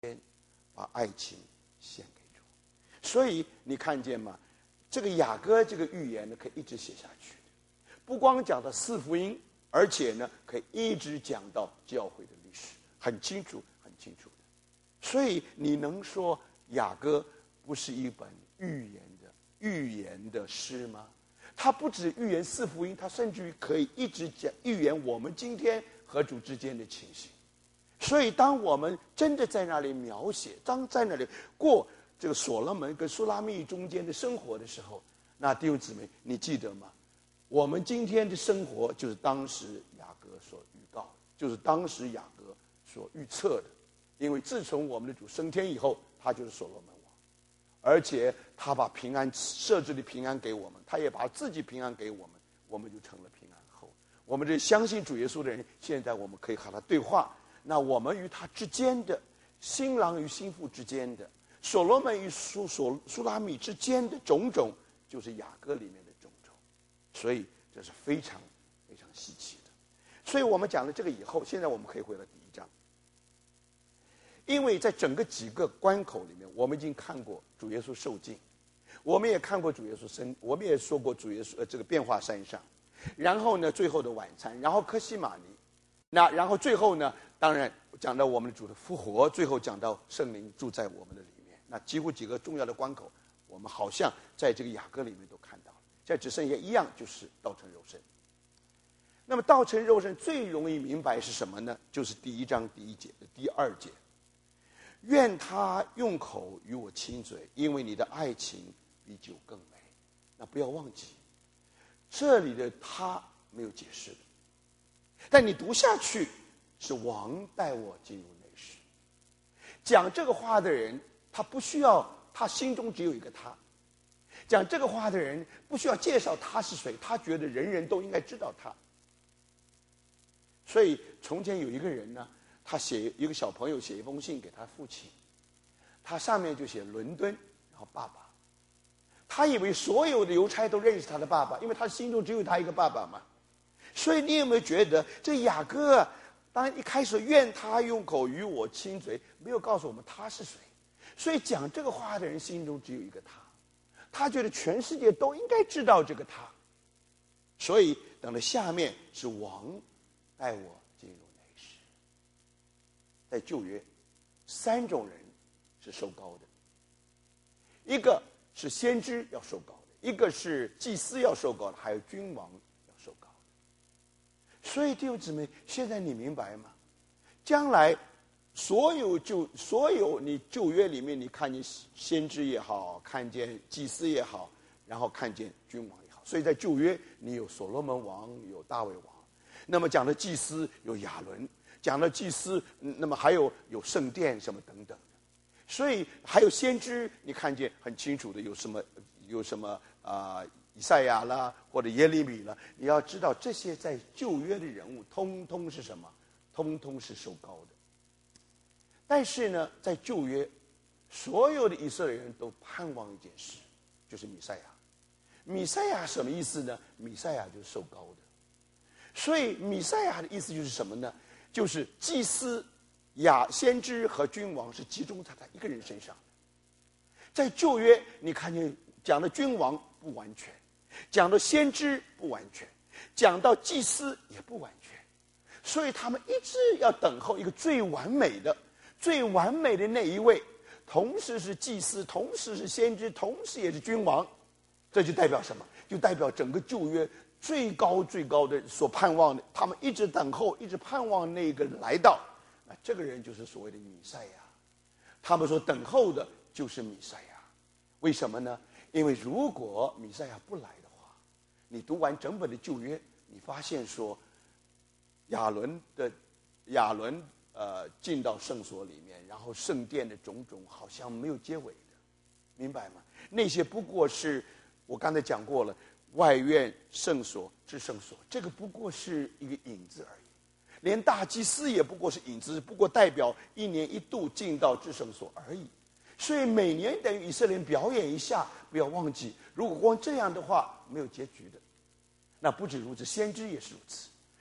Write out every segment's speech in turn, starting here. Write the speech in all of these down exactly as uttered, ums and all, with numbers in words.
把爱情献给主。所以你看见吗？这个雅歌这个预言呢，可以一直写下去，不光讲到四福音，而且呢，可以一直讲到教会的历史，很清楚，很清楚的。所以你能说雅歌不是一本预言的预言的诗吗？它不止预言四福音，它甚至于可以一直讲预言我们今天和主之间的情形。所以当我们真的在那里描写，当在那里过这个所罗门跟苏拉密中间的生活的时候，那弟兄姊妹，你记得吗？我们今天的生活就是当时雅各所预告的，就是当时雅各所预测的。因为自从我们的主升天以后，他就是所罗门王，而且他把平安设置的平安给我们，他也把自己平安给我们，我们就成了平安后。我们这相信主耶稣的人，现在我们可以和他对话。那我们与他之间的，新郎与新妇之间的，所罗门与苏所苏拉密之间的种种，就是雅歌里面的种种。所以这是非常非常稀奇的。所以我们讲了这个以后，现在我们可以回到第一章。因为在整个几个关口里面，我们已经看过主耶稣受尽，我们也看过主耶稣生，我们也说过主耶稣呃这个变化山上，然后呢最后的晚餐，然后客西马尼，那然后最后呢，当然讲到我们的主的复活，最后讲到圣灵住在我们的里面。那几乎几个重要的关口，我们好像在这个雅歌里面都看到了。现在只剩下一样，就是道成肉身。那么道成肉身最容易明白是什么呢？就是第一章第一节的第二节。愿他用口与我亲嘴，因为你的爱情比酒更美。那不要忘记，这里的他没有解释的，但你读下去是王带我进入内室。讲这个话的人，他不需要，他心中只有一个他。讲这个话的人不需要介绍他是谁，他觉得人人都应该知道他。所以从前有一个人呢，他写一个小朋友写一封信给他父亲，他上面就写伦敦，然后爸爸。他以为所有的邮差都认识他的爸爸，因为他心中只有他一个爸爸嘛。所以你有没有觉得这雅歌当然一开始愿他用口与我亲嘴，没有告诉我们他是谁。所以讲这个话的人心中只有一个他，他觉得全世界都应该知道这个他。所以等到下面是王带我进入内室。在旧约，三种人是受膏的，一个是先知要受膏的，一个是祭司要受膏的，还有君王要受膏的。所以弟兄姊妹，现在你明白吗？将来所有旧所有你旧约里面，你看见先知也好，看见祭司也好，然后看见君王也好。所以在旧约，你有所罗门王，有大卫王。那么讲的祭司有亚伦，讲的祭司，那么还有有圣殿什么等等的。所以还有先知，你看见很清楚的有什么有什么啊、呃，以赛亚啦，或者耶利米啦。你要知道这些在旧约的人物，通通是什么？通通是受膏的。但是呢，在旧约，所有的以色列人都盼望一件事，就是弥赛亚。弥赛亚什么意思呢？弥赛亚就是受膏的。所以弥赛亚的意思就是什么呢？就是祭司、亚先知和君王是集中在他一个人身上。在旧约，你看见讲的君王不完全，讲的先知不完全，讲到祭司也不完全，所以他们一直要等候一个最完美的、最完美的那一位，同时是祭司，同时是先知，同时也是君王。这就代表什么？就代表整个旧约最高最高的所盼望的，他们一直等候，一直盼望那个来到。那这个人就是所谓的弥赛亚。他们说等候的就是弥赛亚。为什么呢？因为如果弥赛亚不来的话，你读完整本的旧约，你发现说亚伦的亚伦呃进到圣所里面，然后圣殿的种种好像没有结尾的，明白吗？那些不过是我刚才讲过了，外院、圣所、至圣所，这个不过是一个影子而已。连大祭司也不过是影子，不过代表一年一度进到至圣所而已。所以每年等于以色列人表演一下，不要忘记，如果光这样的话，没有结局的。那不止如此，先知也是如此。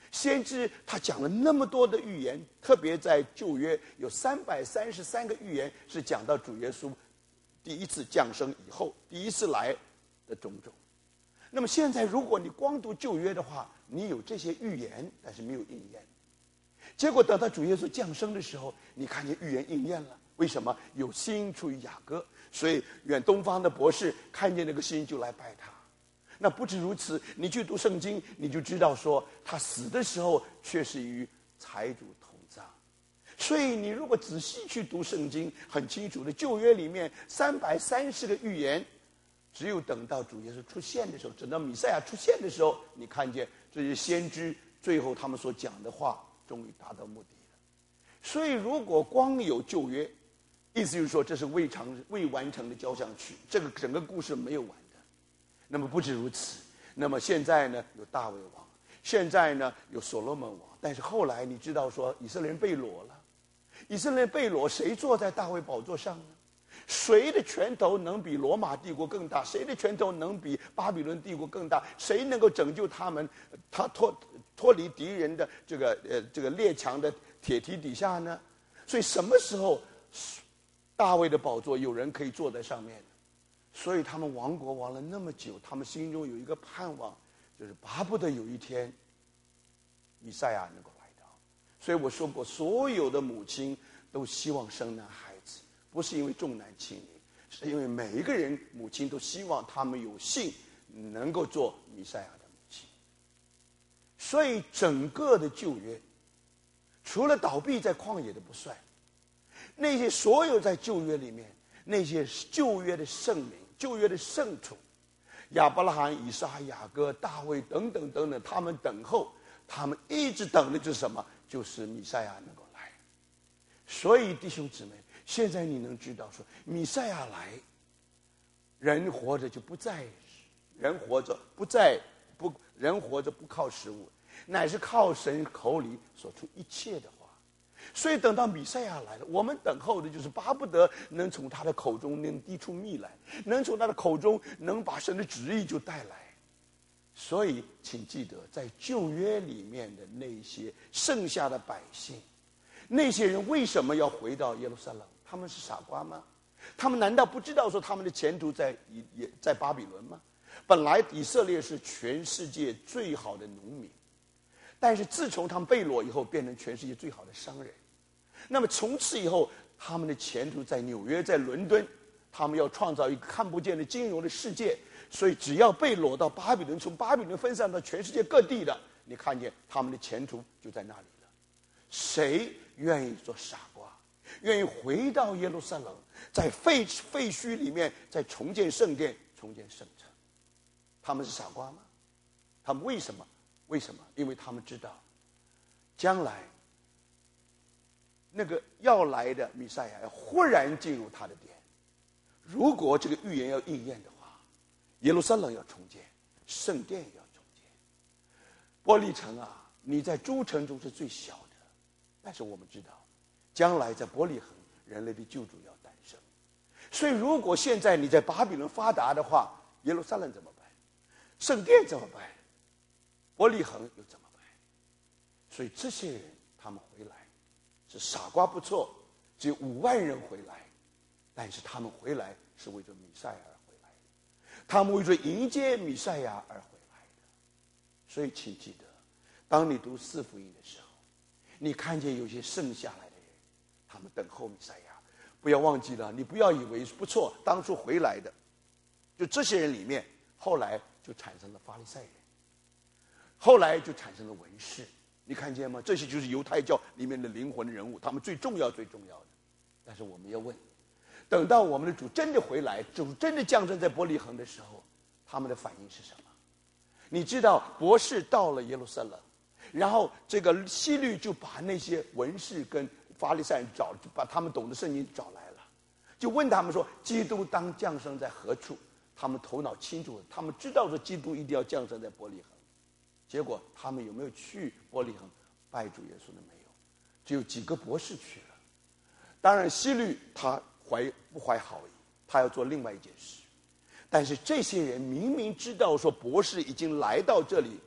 先知他讲了那么多的预言，特别在旧约有三百三十三个预言是讲到主耶稣第一次降生以后，第一次来的种种。那么现在如果你光读旧约的话，你有这些预言，但是没有应验。结果等到主耶稣降生的时候，你看见预言应验了。为什么？有星出于雅各，所以远东方的博士看见那个星就来拜他。那不止如此，你去读圣经，你就知道说他死的时候却是与财主同葬。所以你如果仔细去读圣经，很清楚的，旧约里面三百三十个预言，只有等到主耶稣出现的时候，等到弥赛亚出现的时候，你看见这些先知最后他们所讲的话终于达到目的了。所以如果光有旧约，意思就是说这是未成未完成的交响曲，这个整个故事没有完的。那么不止如此，那么现在呢有大卫王，现在呢有所罗门王，但是后来你知道说以色列人被掳了，以色列人被掳，谁坐在大卫宝座上呢？谁的拳头能比罗马帝国更大？谁的拳头能比巴比伦帝国更大？谁能够拯救他们，他脱脱离敌人的这个呃这个列强的铁蹄底下呢？所以什么时候大卫的宝座有人可以坐在上面？所以他们亡国亡了那么久，他们心中有一个盼望，就是巴不得有一天弥赛亚能够来到。所以我说过，所有的母亲都希望生男孩子，不是因为重男轻女，是因为每一个人母亲都希望他们有幸能够做弥赛亚的母亲。所以整个的旧约，除了倒闭在旷野的不算，那些所有在旧约里面那些旧约的圣灵、旧约的圣宠，亚伯拉罕、以撒、雅各、大卫等等等等，他们等候，他们一直等的就是什么？就是弥赛亚能够来。所以弟兄姊妹，现在你能知道说，弥赛亚来，人活着就不再人活着不再不人活着不靠食物，乃是靠神口里所出一切的话。所以等到弥赛亚来了，我们等候的就是巴不得能从他的口中能滴出蜜来，能从他的口中能把神的旨意就带来。所以请记得，在旧约里面的那些剩下的百姓，那些人为什么要回到耶路撒冷？他们是傻瓜吗？他们难道不知道说他们的前途在也在巴比伦吗？本来以色列是全世界最好的农民，但是自从他们被掳以后，变成全世界最好的商人。那么从此以后，他们的前途在纽约，在伦敦，他们要创造一个看不见的金融的世界。所以只要被掳到巴比伦，从巴比伦分散到全世界各地的，你看见他们的前途就在那里了。谁愿意做傻瓜，愿意回到耶路撒冷，在废废墟里面再重建圣殿，重建圣城？他们是傻瓜吗？他们为什么？为什么？因为他们知道，将来那个要来的弥赛亚要忽然进入他的殿。如果这个预言要应验的话，耶路撒冷要重建，圣殿也要重建。伯利城啊，你在诸城中是最小的，但是我们知道，将来在伯利恒，人类的救主要诞生。所以，如果现在你在巴比伦发达的话，耶路撒冷怎么办？圣殿怎么办？伯利恒又怎么办？所以这些人他们回来是傻瓜不错，只有五万人回来，但是他们回来是为着弥赛亚而回来的，他们为着迎接弥赛亚而回来的。所以请记得，当你读四福音的时候，你看见有些剩下来的人，他们等候弥赛亚，不要忘记了，你不要以为不错，当初回来的就这些人里面，后来就产生了法利赛人，后来就产生了文士。你看见吗？这些就是犹太教里面的灵魂的人物，他们最重要最重要的。但是我们要问，等到我们的主真的回来，主真的降生在伯利恒的时候，他们的反应是什么？你知道，博士到了耶路撒冷，然后这个希律就把那些文士跟法利赛人找，就把他们懂得圣经找来了，就问他们说，基督当降生在何处？他们头脑清楚，他们知道说基督一定要降生在伯利恒。结果他们有没有去伯利恒拜主耶稣的？没有，只有几个博士去了。当然希律他怀不怀好意，他要做另外一件事。但是这些人明明知道说博士已经来到这里，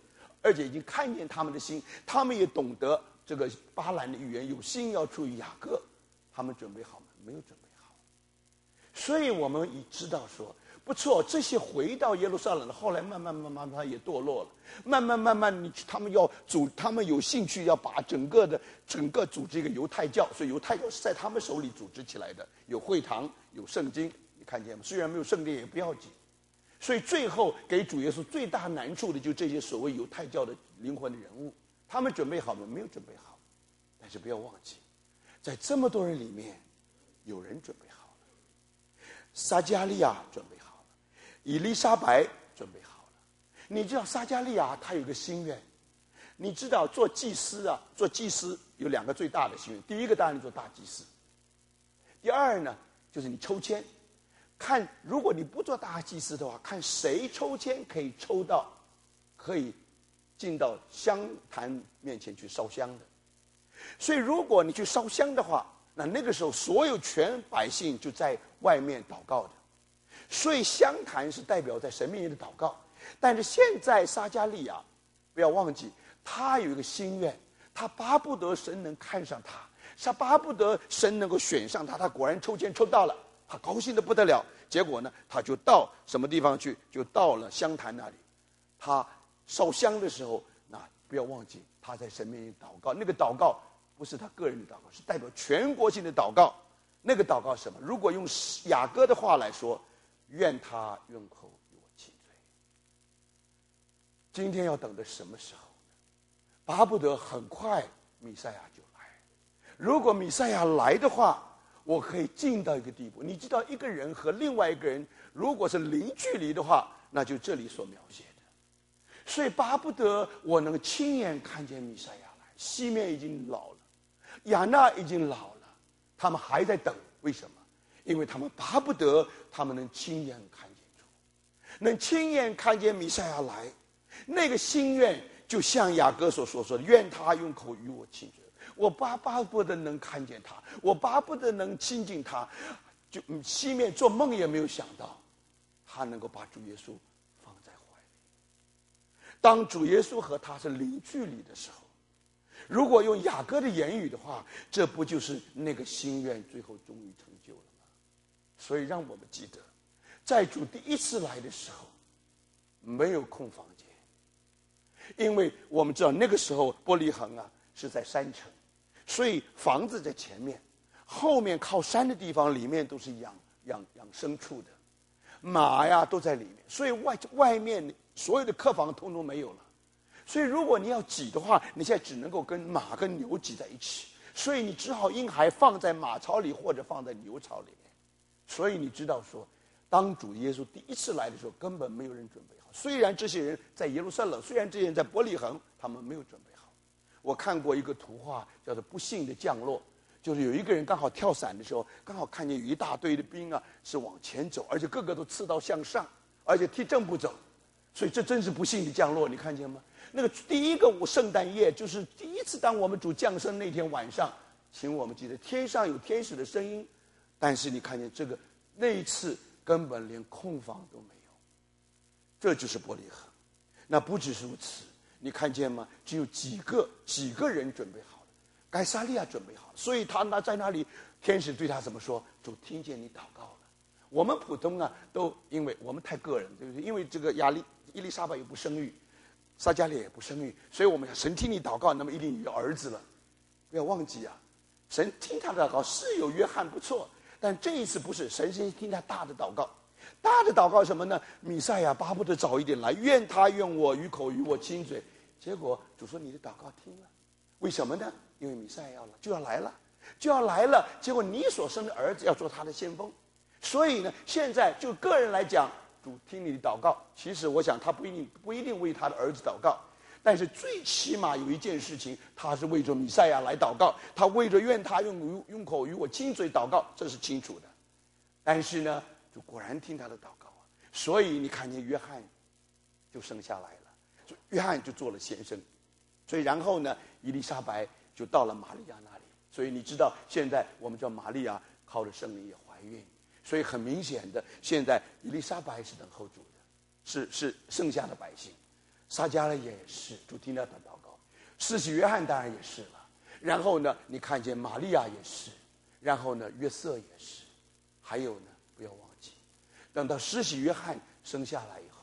而且已经看见他们的心，他们也懂得这个巴兰的语言，有心要出于雅各。他们准备好吗？没有准备好。所以我们已知道说，不错，这些回到耶路撒冷的，后来慢慢慢慢他也堕落了，慢慢慢慢，你他们要组，他们有兴趣要把整个的整个组织一个犹太教，所以犹太教是在他们手里组织起来的，有会堂，有圣经，你看见吗？虽然没有圣殿也不要紧。所以最后给主耶稣最大难处的，就这些所谓犹太教的灵魂的人物，他们准备好吗？没有准备好。但是不要忘记，在这么多人里面，有人准备好了。撒迦利亚准备好了，以利沙白准备好了。你知道撒迦利亚他有个心愿，你知道做祭司啊，做祭司有两个最大的心愿，第一个当然做大祭司，第二呢就是你抽签。看，如果你不做大祭司的话，看谁抽签可以抽到，可以进到香坛面前去烧香的。所以，如果你去烧香的话，那那个时候所有全百姓就在外面祷告的。所以，香坛是代表在神面前的祷告。但是现在撒迦利亚，不要忘记，他有一个心愿，他巴不得神能看上他，他巴不得神能够选上他。他果然抽签抽到了。他高兴得不得了，结果呢，他就到什么地方去？就到了香坛那里。他烧香的时候，那不要忘记他在神面前祷告。那个祷告不是他个人的祷告，是代表全国性的祷告。那个祷告是什么？如果用雅歌的话来说，愿他用口与我亲嘴。今天要等的什么时候呢？巴不得很快弥赛亚就来。如果弥赛亚来的话，我可以进到一个地步，你知道，一个人和另外一个人，如果是零距离的话，那就这里所描写的。所以巴不得我能亲眼看见弥赛亚来。西面已经老了，亚纳已经老了，他们还在等。为什么？因为他们巴不得他们能亲眼看见主，能亲眼看见弥赛亚来。那个心愿就像雅各所说说的，愿他用口与我亲嘴。我巴巴不得能看见他，我巴不得能亲近他，就西面做梦也没有想到，他能够把主耶稣放在怀里。当主耶稣和他是零距离的时候，如果用雅各的言语的话，这不就是那个心愿最后终于成就了吗？所以让我们记得，在主第一次来的时候，没有空房间，因为我们知道那个时候伯利恒啊是在山城。所以房子在前面，后面靠山的地方里面都是养养养牲畜的，马呀都在里面，所以外外面所有的客房通通没有了。所以如果你要挤的话，你现在只能够跟马跟牛挤在一起，所以你只好婴孩放在马槽里或者放在牛槽里面。所以你知道说，当主耶稣第一次来的时候，根本没有人准备好。虽然这些人在耶路撒冷，虽然这些人在伯利恒，他们没有准备好。我看过一个图画，叫做不幸的降落，就是有一个人刚好跳伞的时候，刚好看见有一大堆的兵啊是往前走，而且个个都刺刀向上，而且踢正步走，所以这真是不幸的降落，你看见吗？那个第一个圣诞夜，就是第一次当我们主降生那天晚上，请我们记得天上有天使的声音，但是你看见这个那一次根本连空房都没有，这就是伯利恒。那不只是如此，你看见吗？只有几个几个人准备好了，该撒利亚准备好了，所以他那在那里，天使对他怎么说？主听见你祷告了。我们普通啊，都因为我们太个人，对不对？因为这个亚利伊丽莎白也不生育，撒迦利亚也不生育，所以我们想神听你祷告，那么一定有儿子了。不要忘记啊，神听他的祷告是有约翰不错，但这一次不是，神先听他大的祷告。大的祷告什么呢？弥赛亚巴不得早一点来，愿他愿我与口与我亲嘴。结果主说你的祷告听了，为什么呢？因为弥赛亚要了，就要来了，就要来了。结果你所生的儿子要做他的先锋，所以呢，现在就个人来讲，主听你的祷告。其实我想他不一定不一定为他的儿子祷告，但是最起码有一件事情，他是为着弥赛亚来祷告，他为着愿他用用口与我亲嘴祷告，这是清楚的。但是呢，就果然听他的祷告啊，所以你看见约翰就生下来了。约翰就做了先生，所以然后呢，伊丽莎白就到了玛利亚那里。所以你知道，现在我们叫玛利亚靠着圣灵也怀孕，所以很明显的，现在伊丽莎白是等候主的，是是剩下的百姓。 撒迦利亚也是，主听他的祷告。施洗约翰当然也是了。然后呢，你看见玛利亚也是，然后呢，约瑟也是，还有呢，不要忘记，等到施洗约翰生下来以后，